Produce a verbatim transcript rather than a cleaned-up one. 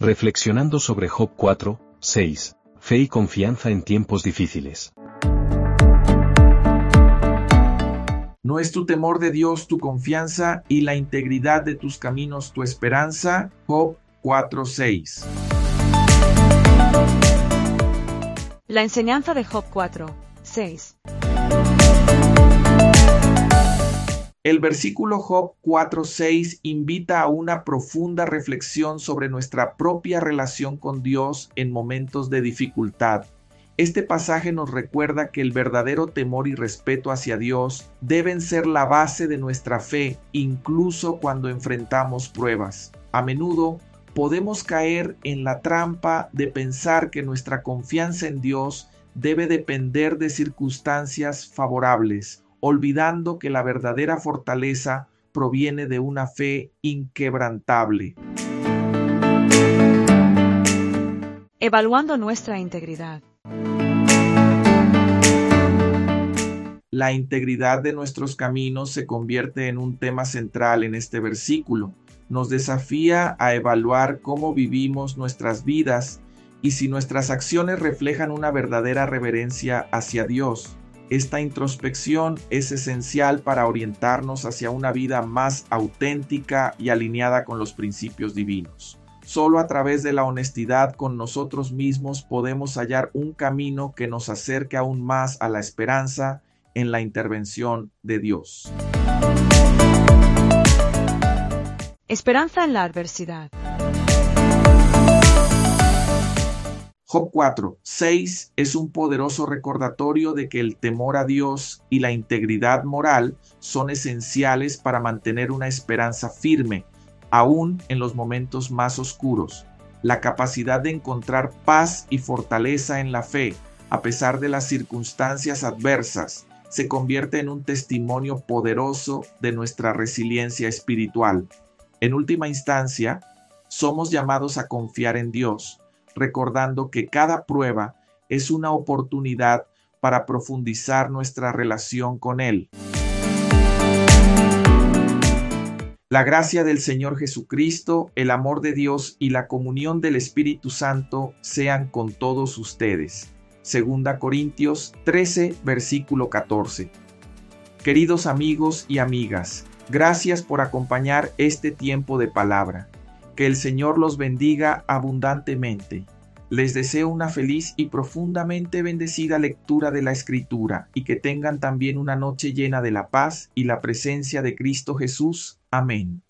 Reflexionando sobre Job cuatro, seis, fe y confianza en tiempos difíciles. ¿No es tu temor de Dios tu confianza y la integridad de tus caminos tu esperanza? Job cuatro, seis. La enseñanza de Job cuatro, seis. El versículo Job cuatro, seis invita a una profunda reflexión sobre nuestra propia relación con Dios en momentos de dificultad. Este pasaje nos recuerda que el verdadero temor y respeto hacia Dios deben ser la base de nuestra fe, incluso cuando enfrentamos pruebas. A menudo podemos caer en la trampa de pensar que nuestra confianza en Dios debe depender de circunstancias favorables, olvidando que la verdadera fortaleza proviene de una fe inquebrantable. Evaluando nuestra integridad. La integridad de nuestros caminos se convierte en un tema central en este versículo. Nos desafía a evaluar cómo vivimos nuestras vidas y si nuestras acciones reflejan una verdadera reverencia hacia Dios. Esta introspección es esencial para orientarnos hacia una vida más auténtica y alineada con los principios divinos. Solo a través de la honestidad con nosotros mismos podemos hallar un camino que nos acerque aún más a la esperanza en la intervención de Dios. Esperanza en la adversidad. Job cuatro, seis es un poderoso recordatorio de que el temor a Dios y la integridad moral son esenciales para mantener una esperanza firme, aún en los momentos más oscuros. La capacidad de encontrar paz y fortaleza en la fe, a pesar de las circunstancias adversas, se convierte en un testimonio poderoso de nuestra resiliencia espiritual. En última instancia, somos llamados a confiar en Dios, recordando que cada prueba es una oportunidad para profundizar nuestra relación con Él. La gracia del Señor Jesucristo, el amor de Dios y la comunión del Espíritu Santo sean con todos ustedes. Segunda Corintios trece, versículo catorce. Queridos amigos y amigas, gracias por acompañar este tiempo de palabra. Que el Señor los bendiga abundantemente. Les deseo una feliz y profundamente bendecida lectura de la Escritura y que tengan también una noche llena de la paz y la presencia de Cristo Jesús. Amén.